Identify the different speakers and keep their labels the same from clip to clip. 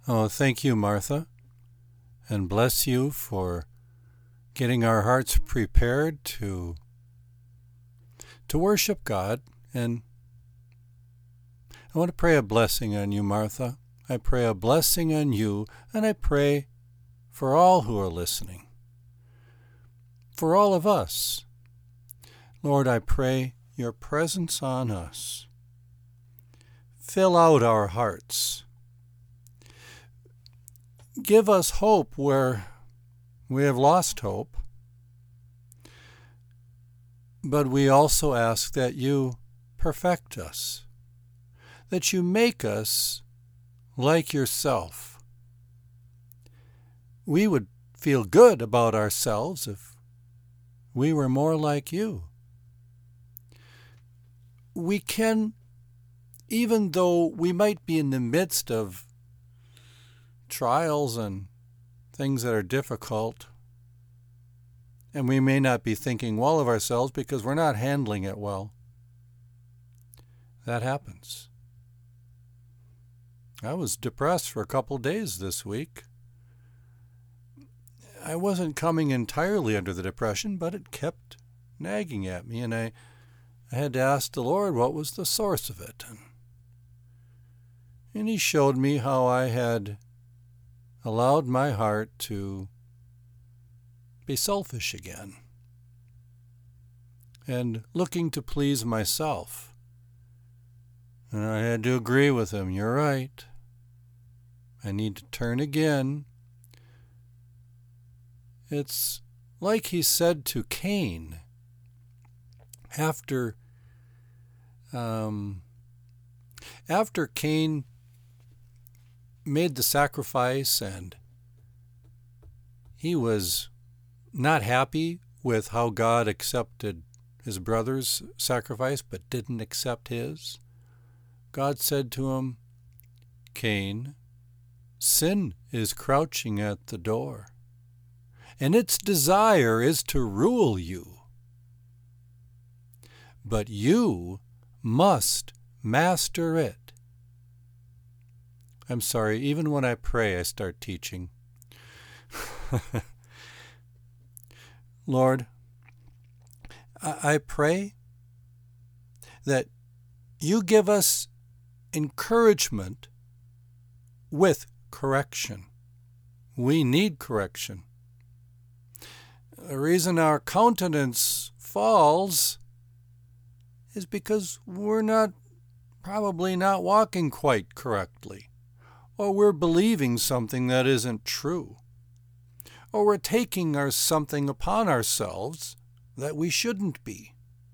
Speaker 1: Oh, thank you, Martha, and bless you for getting our hearts prepared to worship God. And I want to pray a blessing on you, Martha. I pray a blessing on you, and I pray for all who are listening, for all of us. Lord, I pray your presence on us. Fill out our hearts. Give us hope where we have lost hope. But we also ask that you perfect us, that you make us like yourself. We would feel good about ourselves if we were more like you. We can, even though we might be in the midst of trials and things that are difficult, and we may not be thinking well of ourselves because we're not handling it well. That happens. I was depressed for a couple days this week. I wasn't coming entirely under the depression, but it kept nagging at me, and I had to ask the Lord what was the source of it. And he showed me how I had allowed my heart to be selfish again and looking to please myself. And I had to agree with him. You're right. I need to turn again. It's like he said to Cain after Cain made the sacrifice and he was not happy with how God accepted his brother's sacrifice but didn't accept his. God said to him, Cain, sin is crouching at the door, and its desire is to rule you. But you must master it. I'm sorry, even when I pray, I start teaching. Lord, I pray that you give us encouragement with correction. We need correction. The reason our countenance falls is because we're probably not walking quite correctly, or we're believing something that isn't true, or we're taking something upon ourselves that we shouldn't be.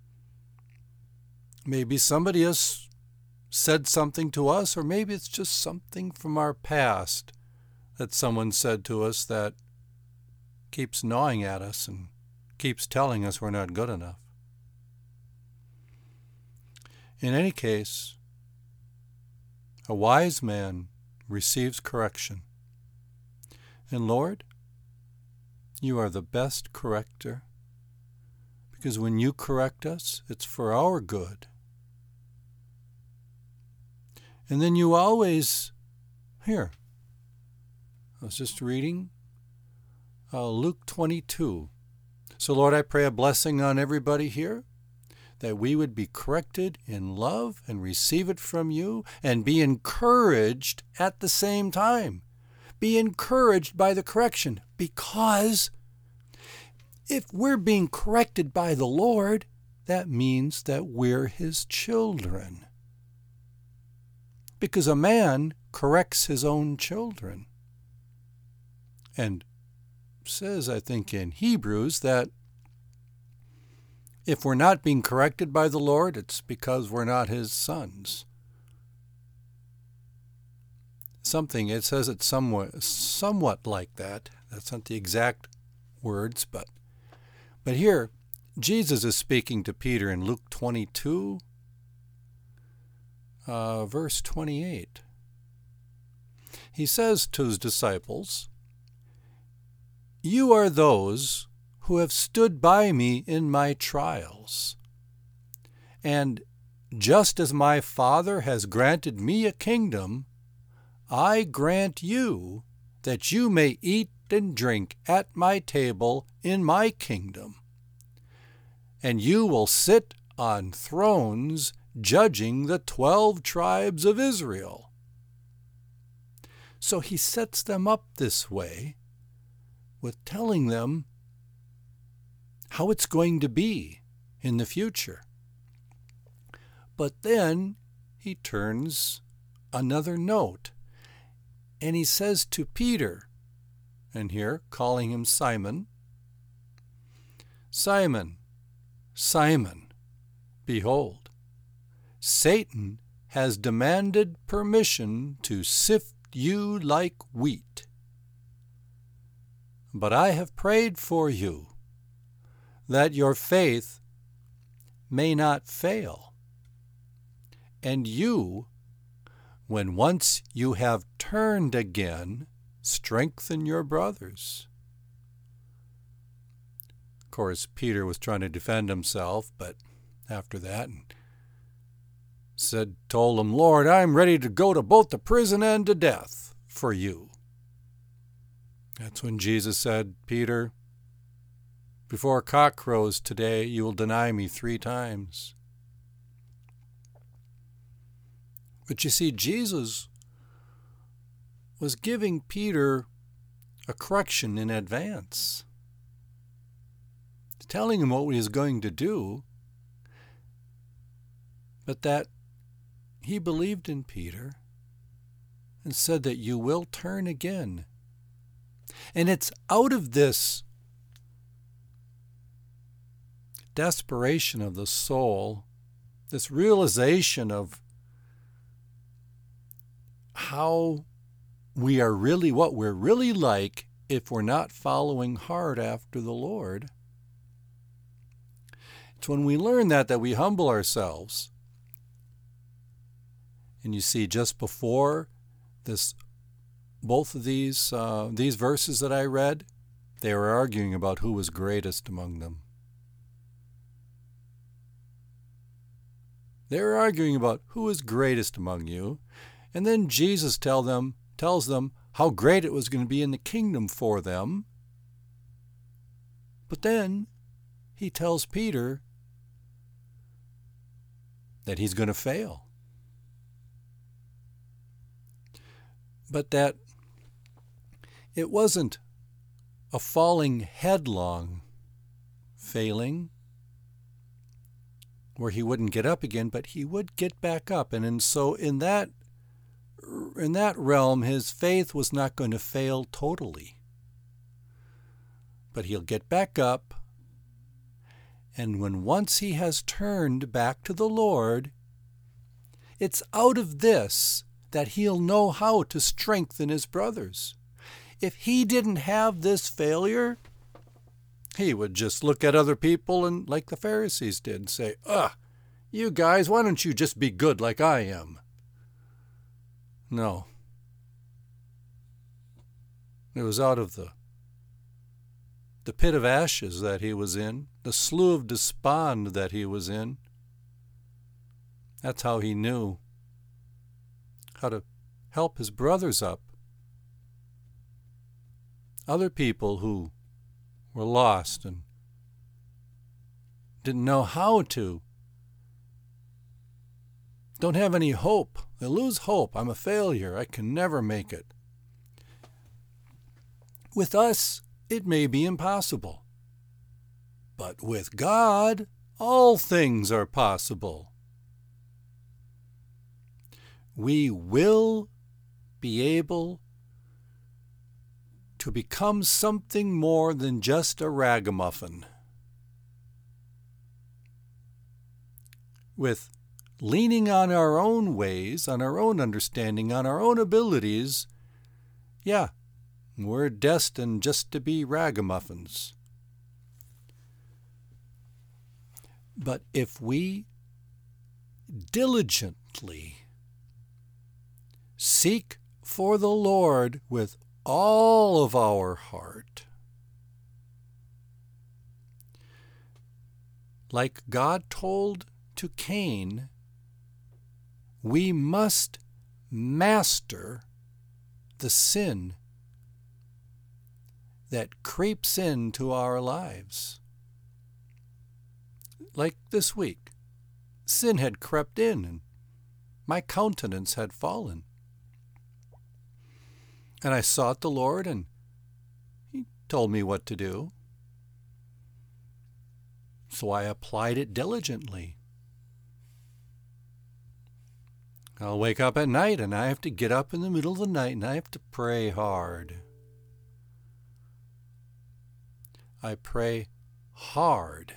Speaker 1: Maybe somebody has said something to us, or maybe it's just something from our past that someone said to us that keeps gnawing at us and keeps telling us we're not good enough. In any case, a wise man receives correction. And Lord, you are the best corrector, because when you correct us, it's for our good. And then you always, I was just reading Luke 22. So Lord, I pray a blessing on everybody here, that we would be corrected in love and receive it from you and be encouraged at the same time. Be encouraged by the correction, because if we're being corrected by the Lord, that means that we're his children. Because a man corrects his own children. And says, I think in Hebrews, that if we're not being corrected by the Lord, it's because we're not his sons. It says it somewhat like that. That's not the exact words, but here, Jesus is speaking to Peter in Luke 22, verse 28. He says to his disciples, "You are those who have stood by me in my trials. And just as my Father has granted me a kingdom, I grant you that you may eat and drink at my table in my kingdom, and you will sit on thrones judging the 12 tribes of Israel. So he sets them up this way with telling them how it's going to be in the future. But then he turns another note, and he says to Peter, and here calling him Simon, Simon, Simon, behold, Satan has demanded permission to sift you like wheat. But I have prayed for you, that your faith may not fail. And you, when once you have turned again, strengthen your brothers. Of course, Peter was trying to defend himself, but after that, told him, Lord, I'm ready to go to both the prison and to death for you. That's when Jesus said, Peter, before cock crows today, you will deny me 3 times. But you see, Jesus was giving Peter a correction in advance, telling him what he was going to do, but that he believed in Peter and said that you will turn again. And it's out of this desperation of the soul, this realization of how we are really, what we're really like if we're not following hard after the Lord. It's when we learn that we humble ourselves. And you see, just before this, both of these verses that I read, they were arguing about who was greatest among them. They were arguing about who is greatest among you. And then Jesus tells them how great it was going to be in the kingdom for them. But then he tells Peter that he's going to fail. But that it wasn't a falling headlong failing where he wouldn't get up again, but he would get back up. And so in that realm, his faith was not going to fail totally. But he'll get back up, and when once he has turned back to the Lord, it's out of this that he'll know how to strengthen his brothers. If he didn't have this failure, he would just look at other people and, like the Pharisees did, and say, you guys, why don't you just be good like I am? No. It was out of the pit of ashes that he was in, the slough of despond that he was in. That's how he knew how to help his brothers up. Other people who were lost and didn't know how to, don't have any hope. They lose hope. I'm a failure. I can never make it. With us, it may be impossible. But with God, all things are possible. We will be able to become something more than just a ragamuffin. With leaning on our own ways, on our own understanding, on our own abilities, we're destined just to be ragamuffins. But if we diligently seek for the Lord with all of our heart, like God told to Cain, we must master the sin that creeps into our lives. Like this week, sin had crept in and my countenance had fallen. And I sought the Lord, and He told me what to do. So I applied it diligently. I'll wake up at night, and I have to get up in the middle of the night, and I have to pray hard. I pray hard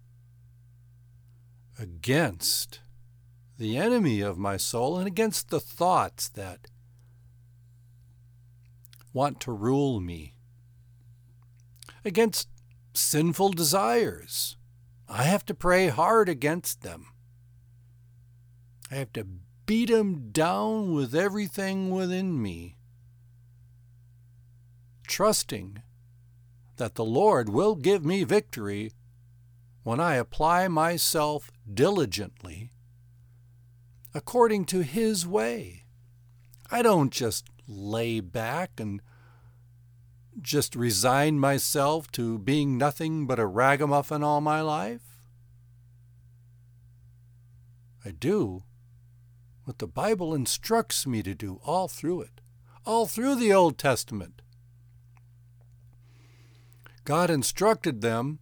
Speaker 1: against the enemy of my soul and against the thoughts that want to rule me, against sinful desires. I have to pray hard against them. I have to beat them down with everything within me, trusting that the Lord will give me victory when I apply myself diligently according to His way. I don't just lay back and just resign myself to being nothing but a ragamuffin all my life. I do what the Bible instructs me to do all through it, all through the Old Testament. God instructed them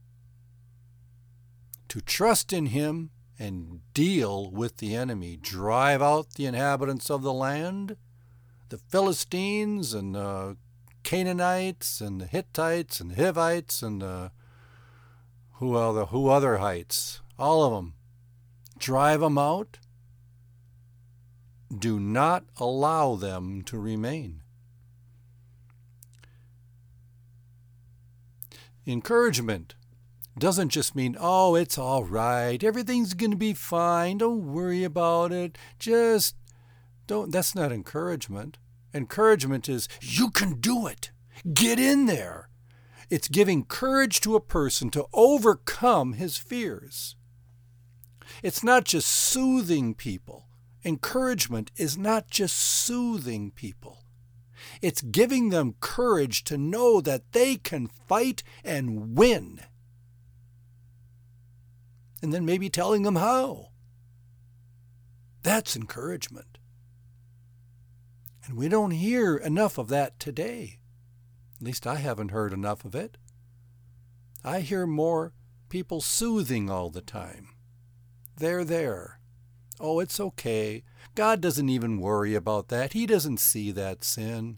Speaker 1: to trust in Him and deal with the enemy, drive out the inhabitants of the land, the Philistines and the Canaanites and the Hittites and the Hivites and who other heights, all of them. Drive them out. Do not allow them to remain. Encouragement doesn't just mean, oh, it's all right, everything's going to be fine, don't worry about it, just don't. That's not encouragement. Encouragement is, you can do it. Get in there. It's giving courage to a person to overcome his fears. It's not just soothing people. Encouragement is not just soothing people. It's giving them courage to know that they can fight and win. And then maybe telling them how. That's encouragement. And we don't hear enough of that today. At least I haven't heard enough of it. I hear more people soothing all the time. They're there. Oh, it's okay. God doesn't even worry about that. He doesn't see that sin.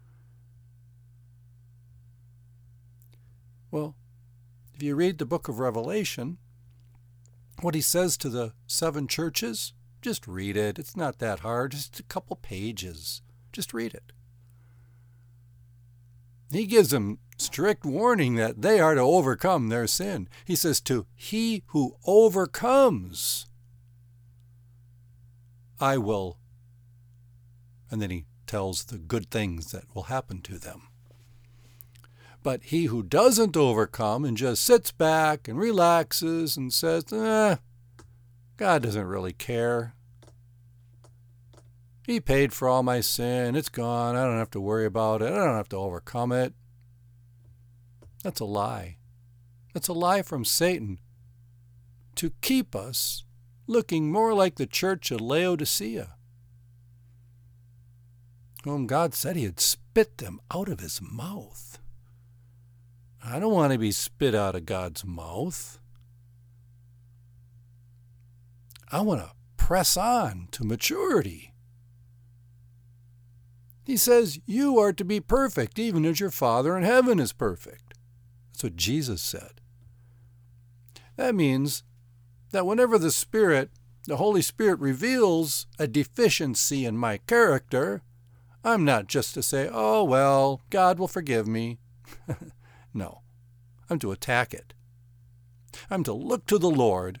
Speaker 1: Well, if you read the book of Revelation, what He says to the 7 churches, just read it. It's not that hard. Just a couple pages. Just read it. He gives them strict warning that they are to overcome their sin. He says, to he who overcomes, I will. And then He tells the good things that will happen to them. But he who doesn't overcome and just sits back and relaxes and says, God doesn't really care. He paid for all my sin. It's gone. I don't have to worry about it. I don't have to overcome it. That's a lie. That's a lie from Satan to keep us looking more like the church of Laodicea, whom God said He had spit them out of His mouth. I don't want to be spit out of God's mouth. I want to press on to maturity. He says, you are to be perfect, even as your Father in heaven is perfect. That's what Jesus said. That means that whenever the Holy Spirit reveals a deficiency in my character, I'm not just to say, oh, well, God will forgive me. No, I'm to attack it. I'm to look to the Lord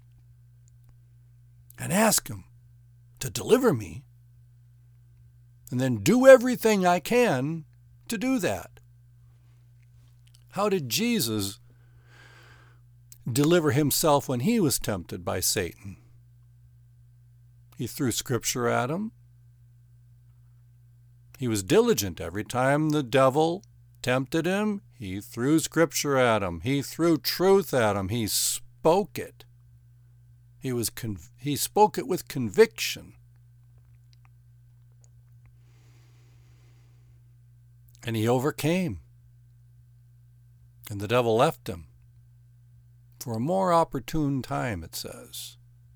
Speaker 1: and ask Him to deliver me, and then do everything I can to do that. How did Jesus deliver Himself when He was tempted by Satan? He threw Scripture at him. He was diligent. Every time the devil tempted him, he threw scripture at him. He threw truth at him. He spoke it. He spoke it with conviction. And he overcame. And the devil left him for a more opportune time, it says.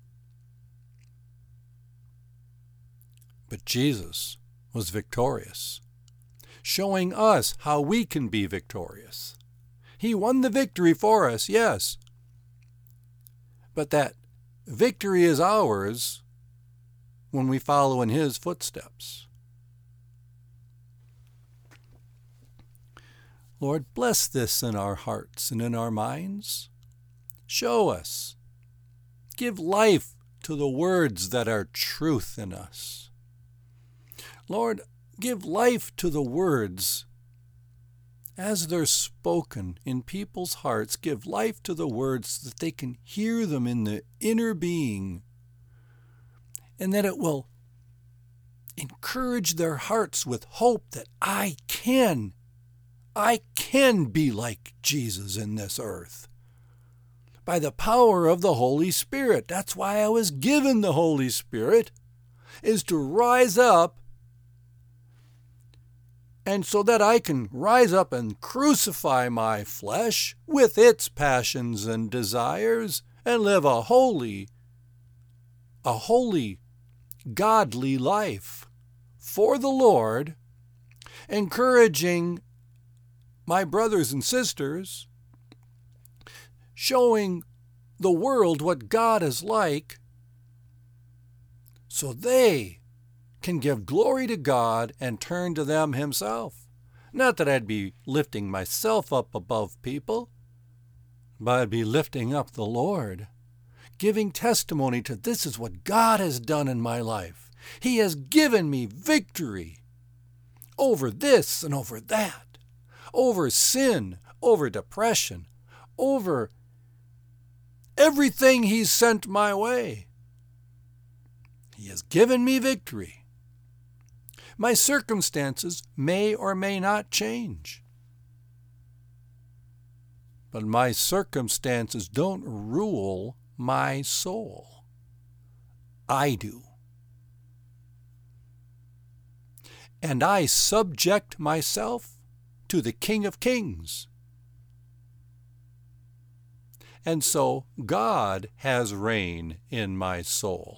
Speaker 1: But Jesus was victorious, showing us how we can be victorious. He won the victory for us, yes. But that victory is ours when we follow in His footsteps. Lord, bless this in our hearts and in our minds. Show us. Give life to the words that are truth in us. Lord, give life to the words as they're spoken in people's hearts. Give life to the words that they can hear them in the inner being, and that it will encourage their hearts with hope that I can be like Jesus in this earth by the power of the Holy Spirit. That's why I was given the Holy Spirit, is to rise up, and so that I can rise up and crucify my flesh with its passions and desires and live a holy, godly life for the Lord, encouraging my brothers and sisters, showing the world what God is like, so they can give glory to God and turn to them Himself. Not that I'd be lifting myself up above people, but I'd be lifting up the Lord, giving testimony to this is what God has done in my life. He has given me victory over this and over that, over sin, over depression, over everything He's sent my way. He has given me victory. My circumstances may or may not change, but my circumstances don't rule my soul. I do. And I subject myself to the King of Kings. And so God has reign in my soul.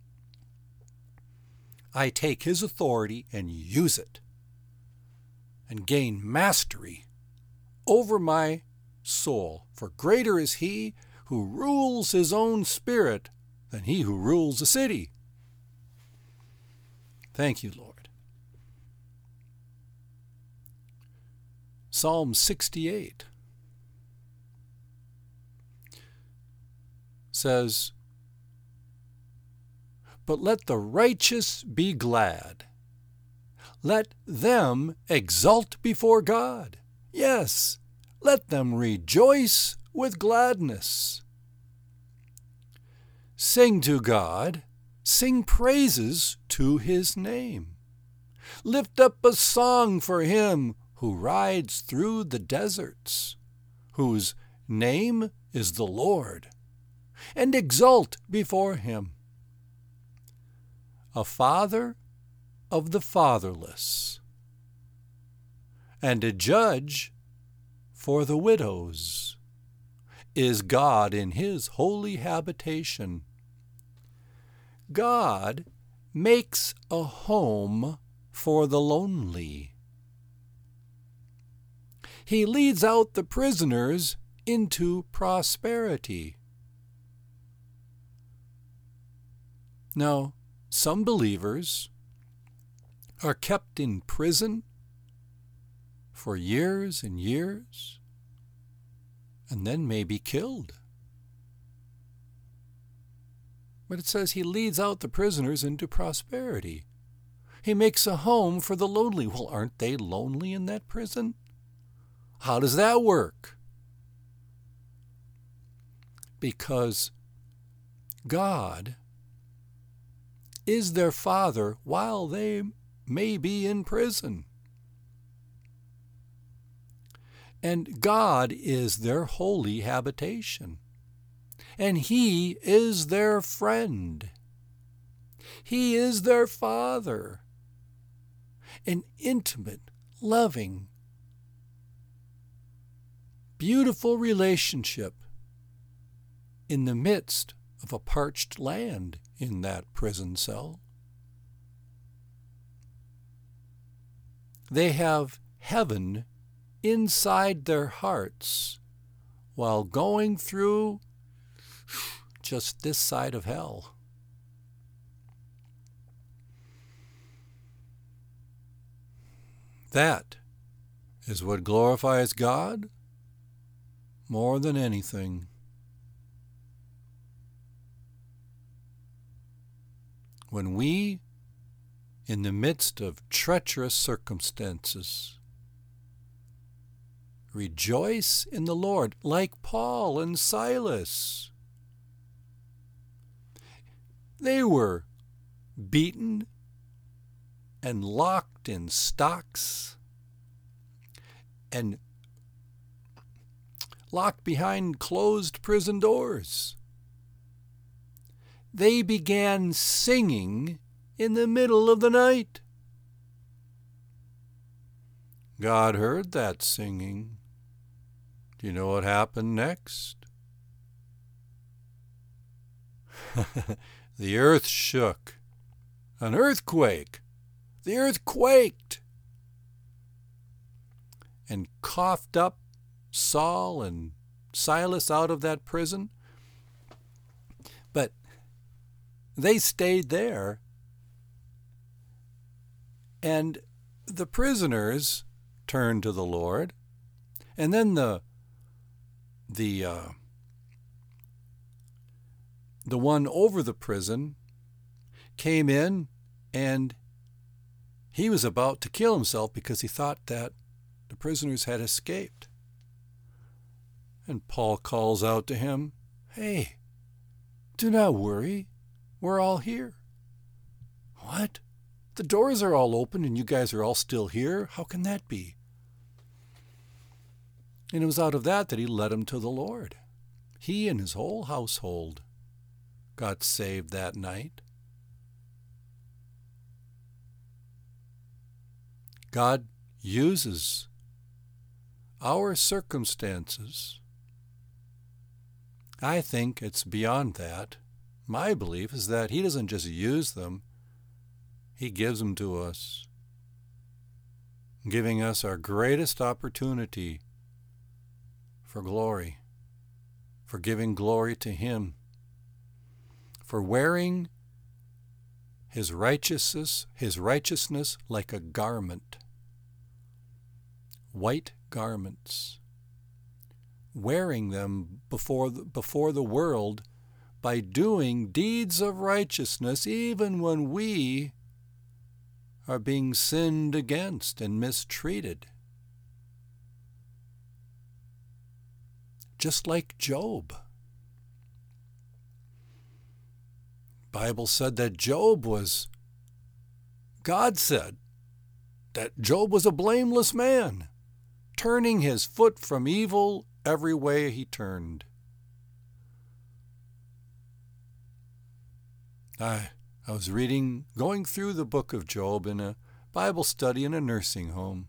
Speaker 1: I take His authority and use it and gain mastery over my soul. For greater is He who rules his own spirit than he who rules a city. Thank you, Lord. Psalm 68 says, "But let the righteous be glad. Let them exult before God. Yes, let them rejoice with gladness. Sing to God, sing praises to His name. Lift up a song for Him who rides through the deserts, whose name is the Lord, and exult before Him. A father of the fatherless, and a judge for the widows, is God in His holy habitation. God makes a home for the lonely. He leads out the prisoners into prosperity." Now, some believers are kept in prison for years and years, and then may be killed. But it says He leads out the prisoners into prosperity. He makes a home for the lonely. Well, aren't they lonely in that prison? How does that work? Because God is their Father while they may be in prison. And God is their holy habitation. And He is their friend. He is their Father. An intimate, loving, beautiful relationship in the midst of a parched land in that prison cell. They have heaven inside their hearts while going through just this side of hell. That is what glorifies God more than anything. When we, in the midst of treacherous circumstances, rejoice in the Lord, like Paul and Silas. They were beaten and locked in stocks and locked behind closed prison doors. They began singing in the middle of the night. God heard that singing. Do you know what happened next? The earth shook. An earthquake. The earth quaked and coughed up Saul and Silas out of that prison. But they stayed there, and the prisoners turned to the Lord, and then the one over the prison came in, and he was about to kill himself because he thought that the prisoners had escaped. And Paul calls out to him, "Hey, do not worry. We're all here." "What? The doors are all open and you guys are all still here? How can that be?" And it was out of that he led him to the Lord. He and his whole household got saved that night. God uses our circumstances. I think it's beyond that. My belief is that He doesn't just use them, He gives them to us, giving us our greatest opportunity for glory, for giving glory to Him, for wearing His righteousness like a garment, white garments, wearing them before the world by doing deeds of righteousness even when we are being sinned against and mistreated. Just like Job. The Bible said that God said that Job was a blameless man, turning his foot from evil every way he turned. I was going through the book of Job in a Bible study in a nursing home.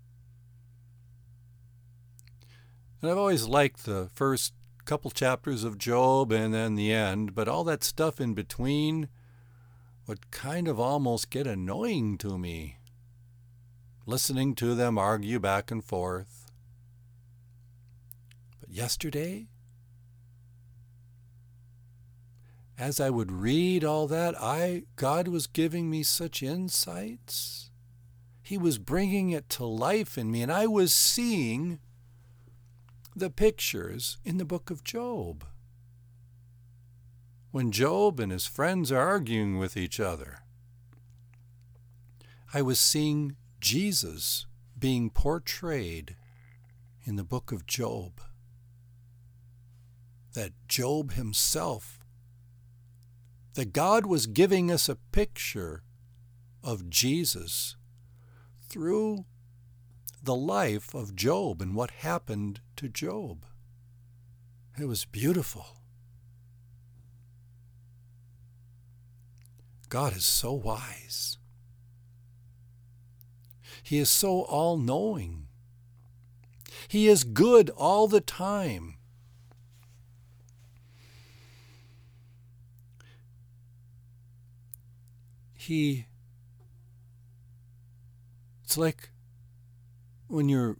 Speaker 1: And I've always liked the first couple chapters of Job and then the end, but all that stuff in between would kind of almost get annoying to me, listening to them argue back and forth. But yesterday, as I would read all that, God was giving me such insights. He was bringing it to life in me, and I was seeing the pictures in the book of Job. When Job and his friends are arguing with each other, I was seeing Jesus being portrayed in the book of Job. That Job himself, that God was giving us a picture of Jesus through the life of Job and what happened to Job. It was beautiful. God is so wise. He is so all-knowing. He is good all the time. It's like when you're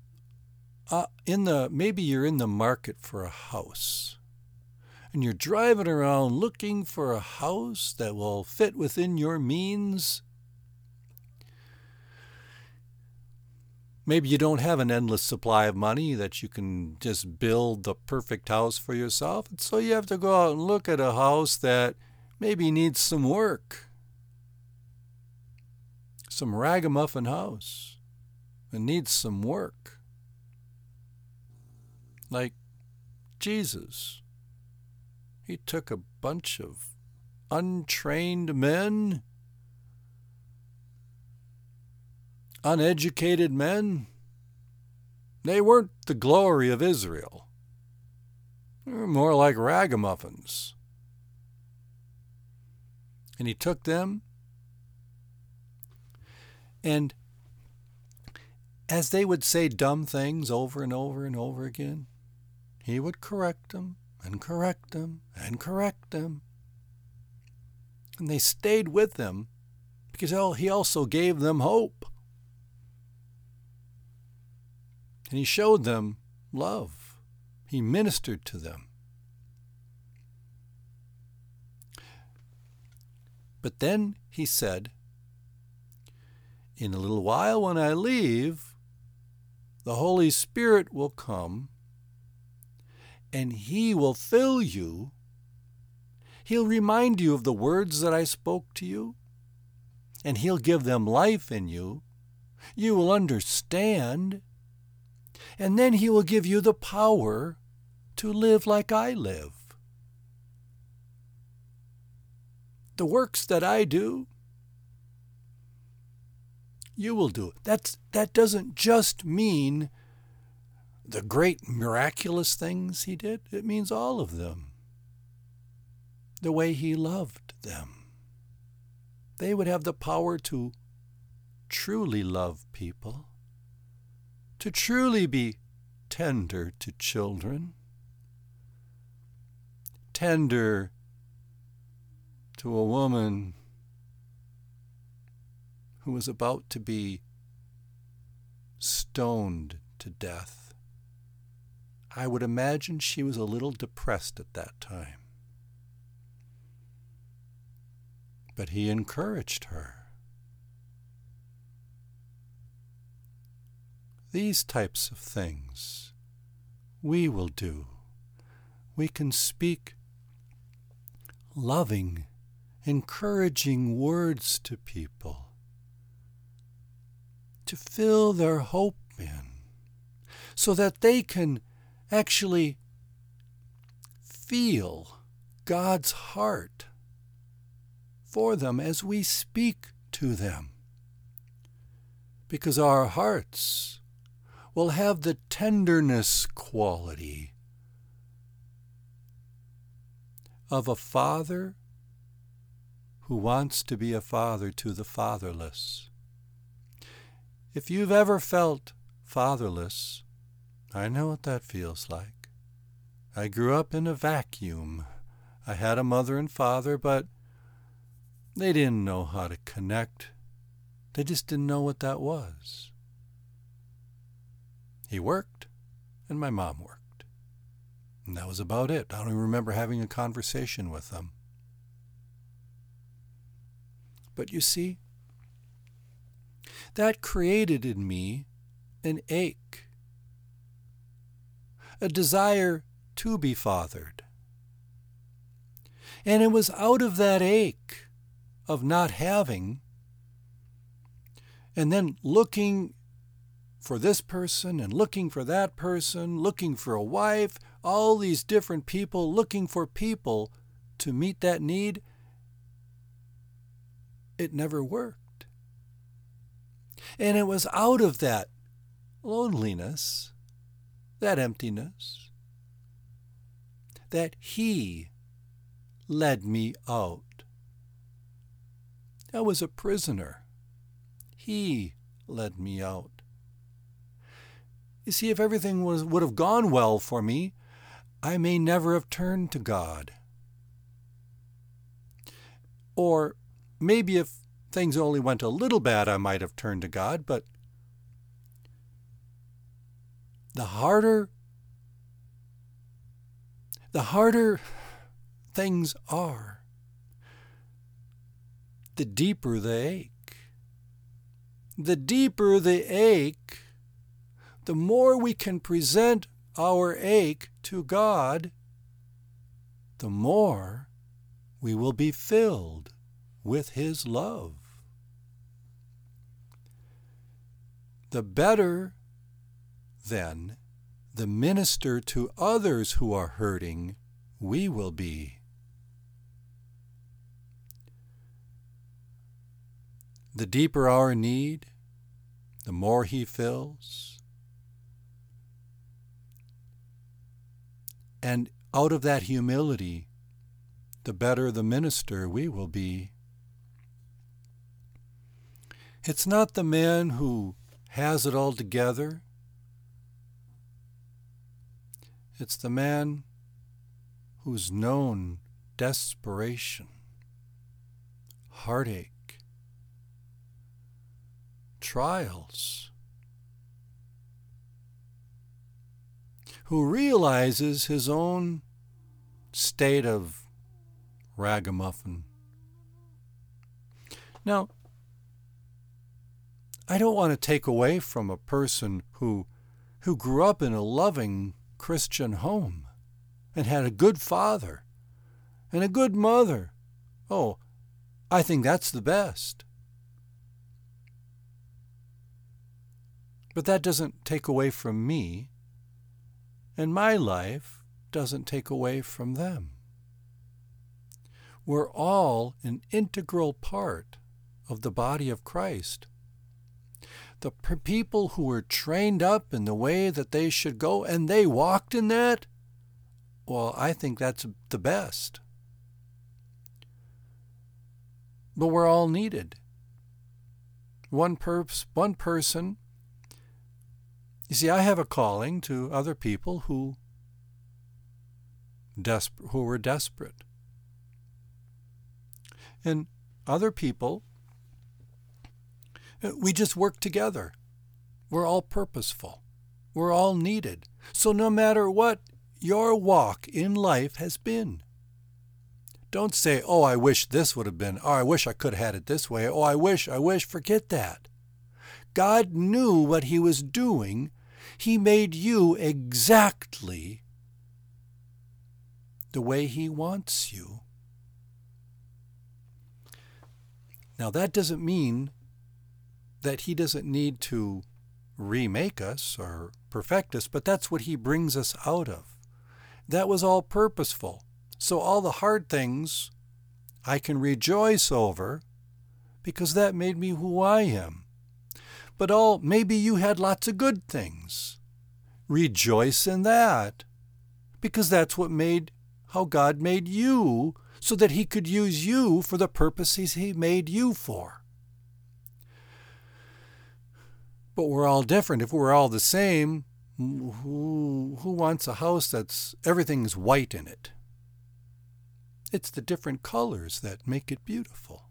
Speaker 1: maybe you're in the market for a house, and you're driving around looking for a house that will fit within your means. Maybe you don't have an endless supply of money that you can just build the perfect house for yourself, and so you have to go out and look at a house that maybe needs some work. Some ragamuffin house and needs some work. Like Jesus. He took a bunch of untrained men, uneducated men. They weren't the glory of Israel. They were more like ragamuffins. And he took them, and as they would say dumb things over and over and over again, he would correct them and correct them and correct them. And they stayed with him because he also gave them hope. And he showed them love. He ministered to them. But then he said, in a little while when I leave, the Holy Spirit will come and he will fill you. He'll remind you of the words that I spoke to you, and he'll give them life in you. You will understand, and then he will give you the power to live like I live. The works that I do, you will do. That doesn't just mean the great miraculous things he did. It means all of them. The way he loved them. They would have the power to truly love people, to truly be tender to children, tender to a woman who was about to be stoned to death. I would imagine she was a little depressed at that time. But he encouraged her. These types of things we will do. We can speak loving, encouraging words to people to fill their hope in, so that they can actually feel God's heart for them as we speak to them. Because our hearts will have the tenderness quality of a father who wants to be a father to the fatherless. If you've ever felt fatherless, I know what that feels like. I grew up in a vacuum. I had a mother and father, but they didn't know how to connect. They just didn't know what that was. He worked, and my mom worked. And that was about it. I don't even remember having a conversation with them. But you see, that created in me an ache, a desire to be fathered. And it was out of that ache of not having, and then looking for this person and looking for that person, looking for a wife, all these different people, looking for people to meet that need. It never worked. And it was out of that loneliness, that emptiness, that He led me out. I was a prisoner. He led me out. You see, if everything would have gone well for me, I may never have turned to God. Or maybe if things only went a little bad, I might have turned to God, but the harder things are, the deeper the ache. The deeper the ache, the more we can present our ache to God, the more we will be filled with His love. The better, then, the minister to others who are hurting we will be. The deeper our need, the more He fills. And out of that humility, the better the minister we will be. It's not the man who has it all together. It's the man who's known desperation, heartache, trials, who realizes his own state of ragamuffin. Now, I don't want to take away from a person who grew up in a loving Christian home and had a good father and a good mother. Oh, I think that's the best. But that doesn't take away from me, and my life doesn't take away from them. We're all an integral part of the body of Christ. The people who were trained up in the way that they should go, and they walked in that, well, I think that's the best. But we're all needed. One person. You see, I have a calling to other people who were desperate. And other people, we just work together. We're all purposeful. We're all needed. So no matter what your walk in life has been, don't say, oh, I wish this would have been, oh, I wish I could have had it this way, oh, I wish, forget that. God knew what He was doing. He made you exactly the way He wants you. Now, that doesn't mean that He doesn't need to remake us or perfect us, but that's what He brings us out of. That was all purposeful. So all the hard things I can rejoice over because that made me who I am. But maybe you had lots of good things. Rejoice in that, because that's how God made you, so that He could use you for the purposes He made you for. But we're all different. If we're all the same, who wants a house that's everything's white in it? It's the different colors that make it beautiful.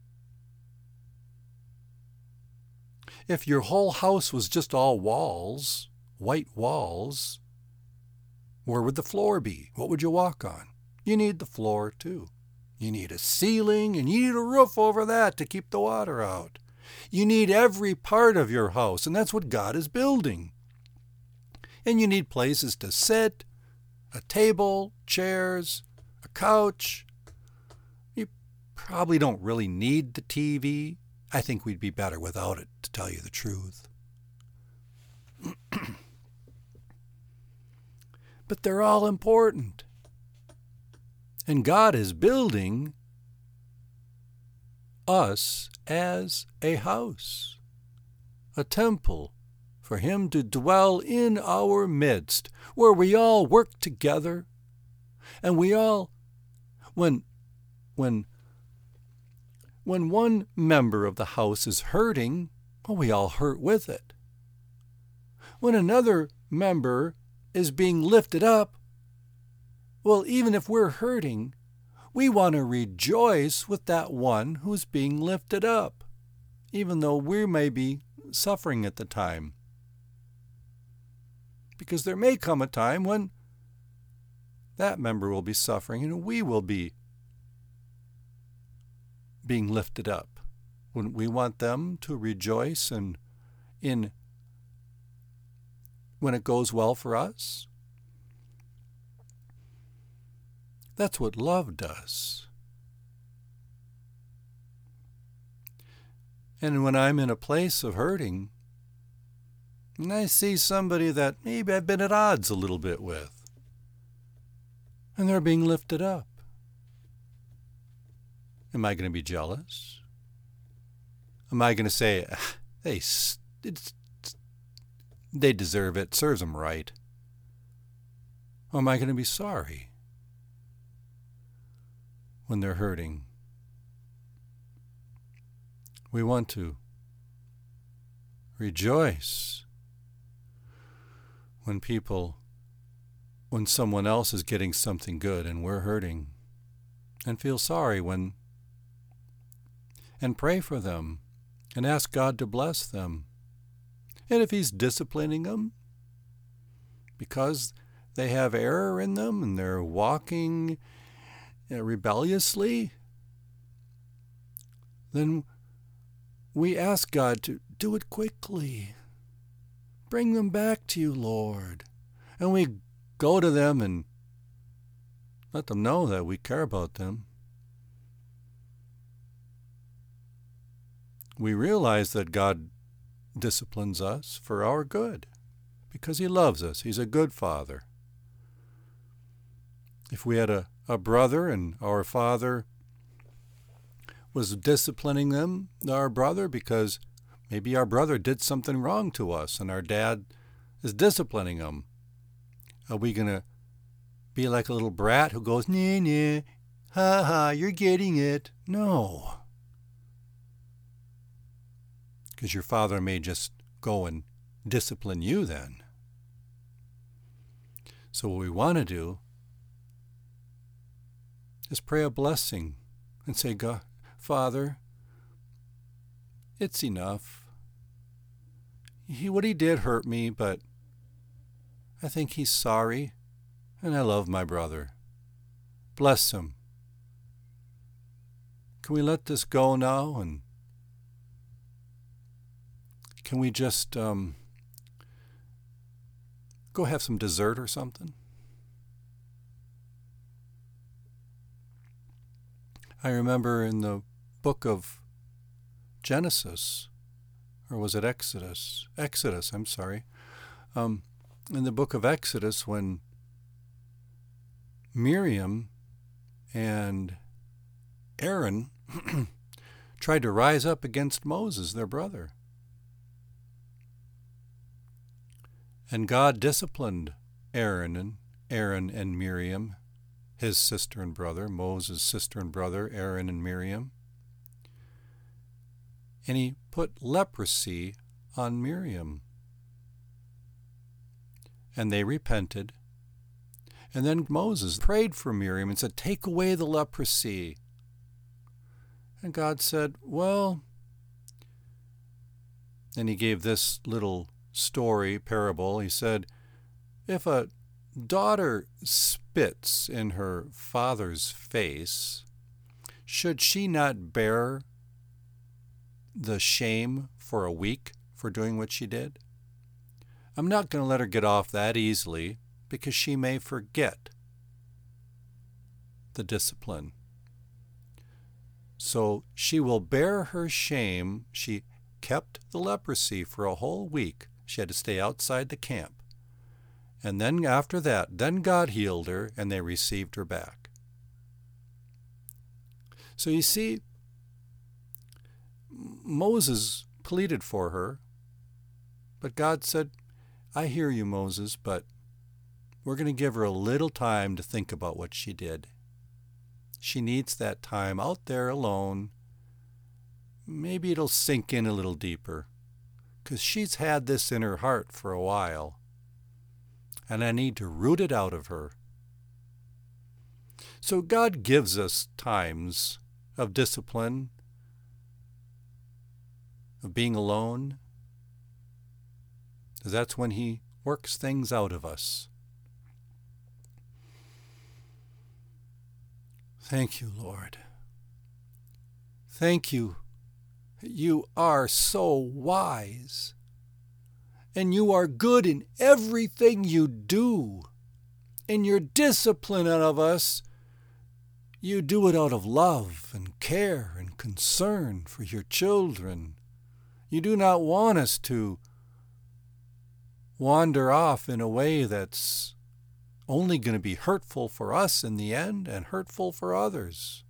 Speaker 1: If your whole house was just all walls, white walls, where would the floor be? What would you walk on? You need the floor too. You need a ceiling, and you need a roof over that to keep the water out. You need every part of your house, and that's what God is building. And you need places to sit, a table, chairs, a couch. You probably don't really need the TV. I think we'd be better without it, to tell you the truth. But they're all important. And God is building us as a house. a temple for him to dwell in our midst, where we all work together, and we all, when one member of the house is hurting, well, we all hurt with it. When another member is being lifted up, well, even if we're hurting, we want to rejoice with that one who's being lifted up, even though we may be suffering at the time. Because there may come a time when that member will be suffering and we will be being lifted up. When we want them to rejoice and when it goes well for us. That's what love does. And when I'm in a place of hurting, and I see somebody that maybe I've been at odds a little bit with, and they're being lifted up, am I going to be jealous? Am I going to say, hey, they deserve it, serves them right? Or am I going to be sorry when they're hurting? We want to rejoice when someone else is getting something good and we're hurting, and feel sorry and pray for them and ask God to bless them. And if He's disciplining them because they have error in them and they're walking rebelliously, then we ask God to do it quickly. Bring them back to you, Lord. And we go to them and let them know that we care about them. We realize that God disciplines us for our good because He loves us. He's a good Father. If we had a brother and our father was disciplining our brother because maybe our brother did something wrong to us and our dad is disciplining him, are we going to be like a little brat who goes, nah, nah, ha ha, you're getting it? No. Because your father may just go and discipline you then. So what we want to do is pray a blessing and say, God, Father, it's enough. What he did hurt me, but I think he's sorry, and I love my brother. Bless him. Can we let this go now? And can we just go have some dessert or something? I remember in the book of Genesis, or was it Exodus? Exodus, I'm sorry. In the book of Exodus, when Miriam and Aaron tried to rise up against Moses, their brother. And God disciplined Aaron and Miriam, his sister and brother, Moses' sister and brother, Aaron and Miriam. And he put leprosy on Miriam. And they repented. And then Moses prayed for Miriam and said, take away the leprosy. And God said, well, and he gave this little story, parable. He said, if a daughter spits in her father's face, should she not bear the shame for a week for doing what she did? I'm not going to let her get off that easily because she may forget the discipline. So she will bear her shame. She kept the leprosy for a whole week. She had to stay outside the camp. And then after that, then God healed her and they received her back. So you see, Moses pleaded for her But God said, I hear you, Moses, but we're going to give her a little time to think about what she did. She needs that time out there alone. Maybe it'll sink in a little deeper, because she's had this in her heart for a while, and I need to root it out of her. So God gives us times of discipline, of being alone, because that's when He works things out of us. Thank you, Lord. Thank you. You are so wise, and you are good in everything you do. In your discipline of us, you do it out of love and care and concern for your children. You do not want us to wander off in a way that's only going to be hurtful for us in the end and hurtful for others.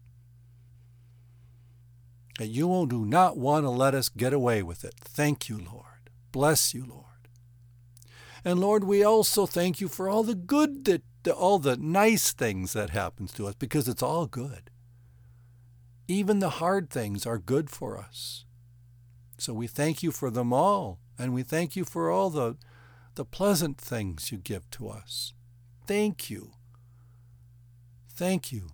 Speaker 1: And you do not want to let us get away with it. Thank you, Lord. Bless you, Lord. And Lord, we also thank you for all the good, all the nice things that happens to us, because it's all good. Even the hard things are good for us. So we thank you for them all, and we thank you for all the pleasant things you give to us. Thank you. Thank you.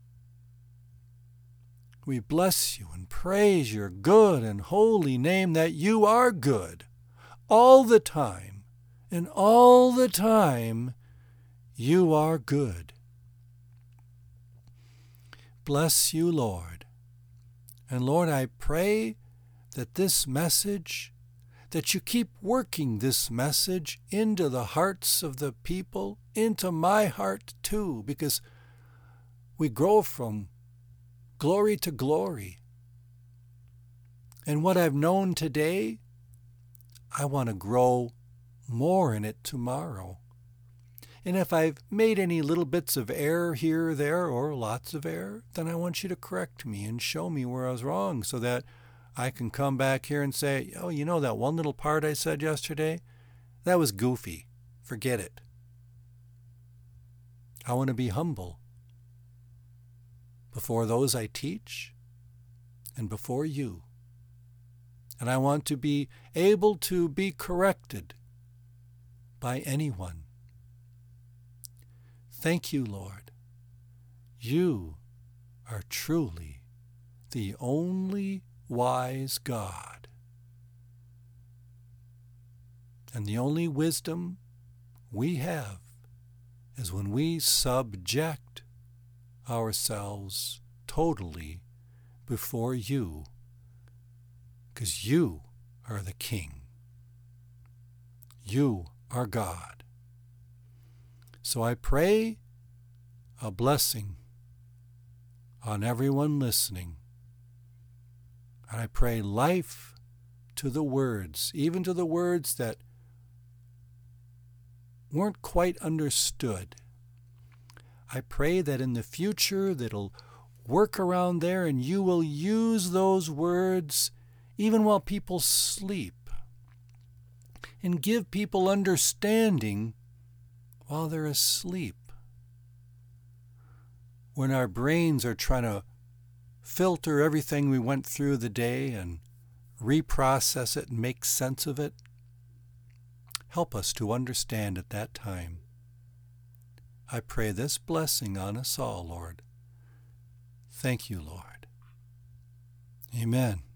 Speaker 1: We bless you and praise your good and holy name, that you are good all the time, and all the time you are good. Bless you, Lord. And Lord, I pray that this message, that you keep working this message into the hearts of the people, into my heart too, because we grow from glory to glory. And what I've known today, I want to grow more in it tomorrow. And if I've made any little bits of error here or there, or lots of error, then I want you to correct me and show me where I was wrong, so that I can come back here and say, oh, you know that one little part I said yesterday? That was goofy. Forget it. I want to be humble before those I teach and before you. And I want to be able to be corrected by anyone. Thank you, Lord. You are truly the only wise God. And the only wisdom we have is when we subject ourselves totally before you, because you are the King. You are God. So I pray a blessing on everyone listening. And I pray life to the words, even to the words that weren't quite understood. I pray that in the future that'll work around there, and you will use those words even while people sleep, and give people understanding while they're asleep. When our brains are trying to filter everything we went through the day and reprocess it and make sense of it, help us to understand at that time. I pray this blessing on us all, Lord. Thank you, Lord. Amen.